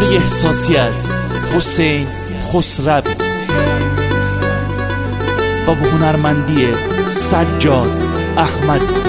کاری احساسی از حسین خسروی و به هنرمندی سجاد احمدی.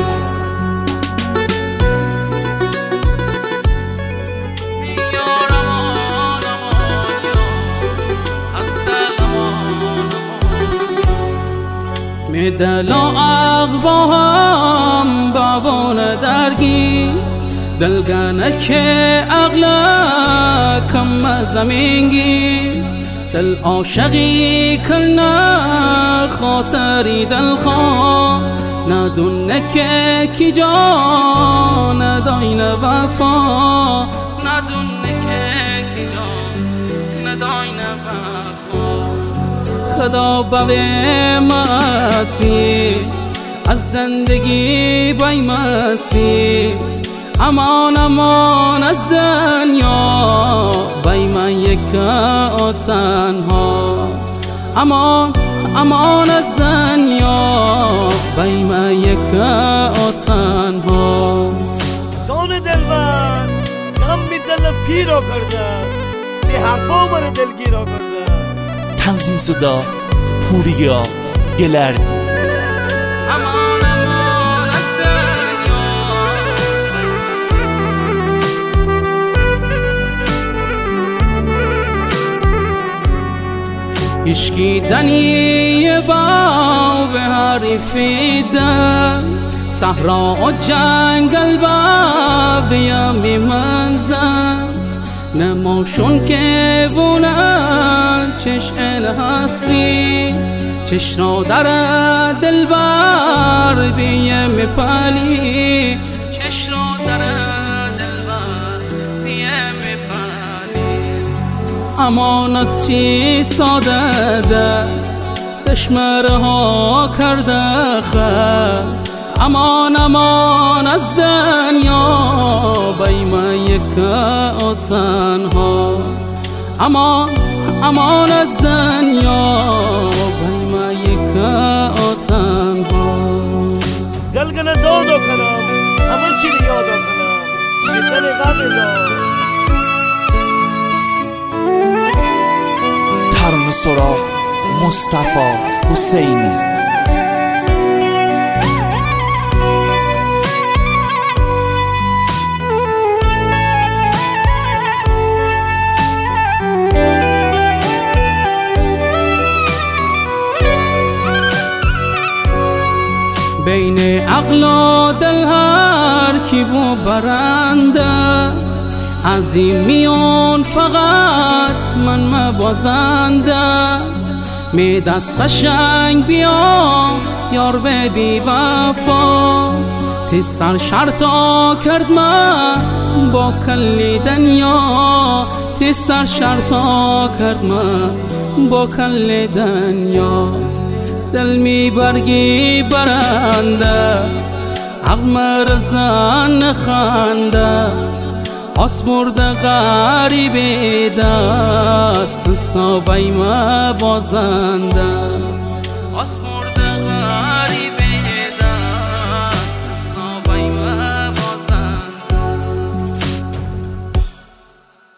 می دل و عقل با هم بابون درگی دلگانه که عقل کم زمینگی دل عاشقی کلنا خاطری دل خواه ندونه که کی جا نداین وفا ندونه که کی جا نداین وفا خدا بوی ماسی از زندگی بای ماسی امان امان از دنیا بای من یکا تنها امان امان از دنیا بای من یکا تنها جان دلبر غم می دل پیرا کرده چه حرفا من دلگیرا کرده. تنظیم صدا پوریا گلردی. عشقی دنی با به حریفی دل صحرا و جنگل با بیامی منزل نماشون که بونن چشن هستی چش را در دل بر بیم پلی چش را در دل بر بیم پلی امان از چی ساده ده دشمره ها کرده خل امان امان از دنیا بای من یکا تنها امان امان از دنیا بای من یکا تنها دلگنه دادو کنم همه چی رو یادو کنم شکل غم دار ترانه سرا مصطفی حسینی. بین عقل و دل هر کی بو برنده از این میون فقط من مبازنده می دست قشنگ بیا یار به بی وفا تی سر شرطا کرد من با کلی دنیا تی سر شرطا کرد من با کلی دنیا دل می برگی برنده عقل مرزن خنده آسمرده غریبی دست صابای ما بازنده آسمرده غریبی